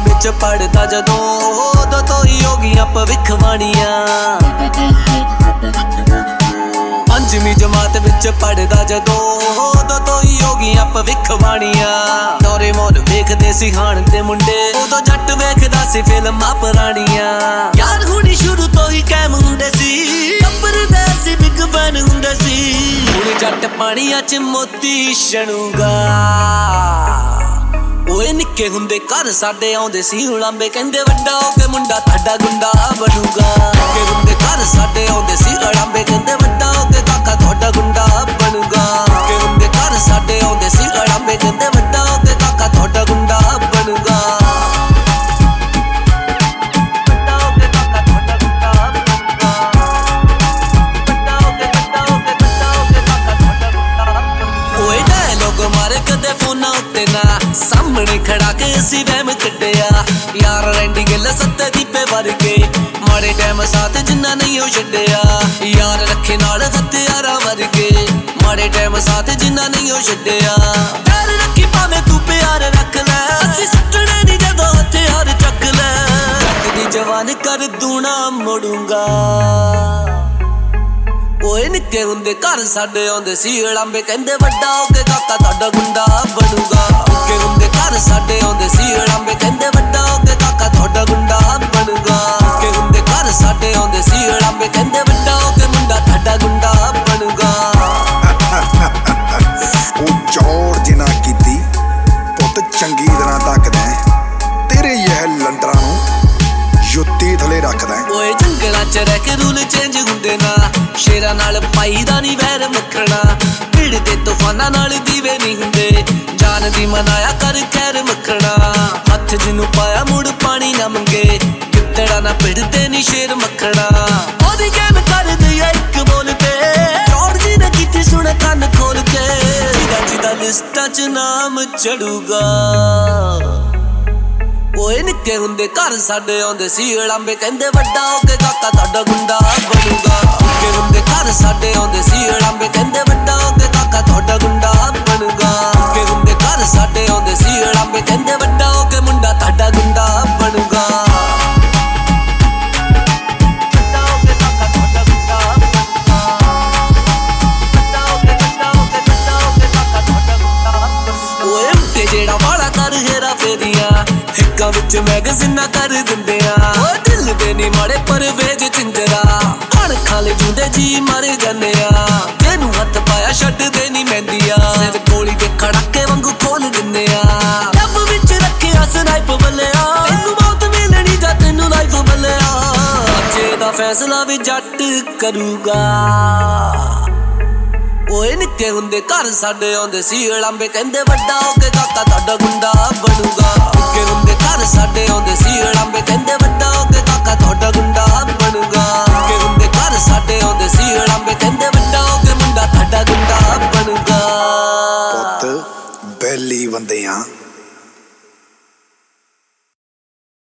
विच पढ़दा जदों उदों तो ही हो गईयां भविखवाणियां। पंजवीं जमात विच पढ़दा जदों उदों तो ही हो गईयां भविखवाणियां। डोरेमोन वेखदे सी हाण दे मुंडे उदों जट वेखदा सी फिल्मां पुराणियां। यार हुणी शुरू तो ही कैम हुंदे सी टप्परदे सी बिग फैन हुंदे सी। हुण जट पाणियां च मोती छणूगा। ओए निक्के हुंदे घर साडे आउंदे सी उलांबे कहंदे वड्डा हो के मुंडा ताडा गुंडा बनूगा। निक्के हुंदे घर साडे आउंदे सी उलांबे कहंदे वड्डा हो के काका ताडा गुंडा बनूगा। निक्के हुंदे घर साडे आउंदे सी उलांबे कहंदे वड्डा हो के काका ताडा गुंडा बनूगा। सामने खड़ा के असी वहम कटिया यार रैंडी गिल सत्ते दीपे वर्गे माड़े टाइम साथ जिन्ना नहीं हो छड्डिया। यार रखे नाल हथियारा वर्गे माड़े टाइम साथ जिन्ना नहीं हो छड्डिया। प्यार रखी भावें तू प्यार रख लै असी सुट्टने नहीं जदों हथियार चक लै। जग दी जवान कर दूना मुड़ूंगा। ओए निक्के हुंदे घर साडे आउंदे सी उलांबे कहंदे वड्डा हो के काका ताडा गुंडा बनूगा। निक्के हुंदे घर साडे आउंदे सी उलांबे कहंदे वड्डा हो के काका ताडा गुंडा बनूगा। निक्के हुंदे घर साडे आउंदे सी उलांबे कहंदे वड्डा हो के मुंडा ताडा गुंडा बनूगा। ओ चौड़ जिना कीती पुत चंगी तरह तकदा तेरे यह लंडरां नूं जुत्ती थले रखदा। ओए जंगलां च रह के रूल चेंज हुंदे ना शेरां नाल पाई दा नी वैर मखना। भीड़ दे तूफानां नाल दीवे नी हुंदे जान दी मनाया कर खैर मखना। हथ जिन्नू पाया मुड़ पानी ना मंगे गिद्दड़ा ना भिड़दे नी शेर मखना। ओदी गेम कर दिया इक बोल पे चौड़ जी ने कीती सुन कन्न खोल के। जिदा जिदा लिस्टां च नाम चढ़ूगा। ओए निक्के हुंदे घर साडे आउंदे सी उलांबे कहंदे वड्डा हो के काका ताडा गुंडा बनूगा। निक्के हुंदे घर साडे आउंदे सी उलांबे कहंदे वड्डा हो के काका ताडा गुंडा बनूगा। निक्के हुंदे घर साडे आउंदे सी उलांबे कहंदे वड्डा हो के मुंडा ताडा गुंडा बनूगा। ओए उठे जेड़ा वाला कर हेरा फेरियां हिक्कां विच मैगज़ीनां कर दिंदे आ। ओ दिल दे नी माड़े परवेज चिंजरा अणखां ले जूंदे जी मारे जाने आ। तेनू हत्थ पाया छड्डदे नी मैंदिया सिर गोली दे खड़ाके वांगू खोल दिंदे आ। डब विच रखिया स्नाइप बल्लिया तैनू मौत मिलनी जां तैनू लाइफ बल्लिया। अज्जे दा फैसला भी जट करूगा। ओए निक्के हुंदे घर साडे आउंदे सी उलांबे कहंदे वड्डा हो के काका ताडा गुंडा बनूगा। निक्के हुंदे घर साडे आउंदे सी उलांबे कहंदे वड्डा हो के काका ताडा गुंडा बनूगा। निक्के हुंदे घर साडे आउंदे सी उलांबे कहंदे वड्डा हो के मुंडा ताडा गुंडा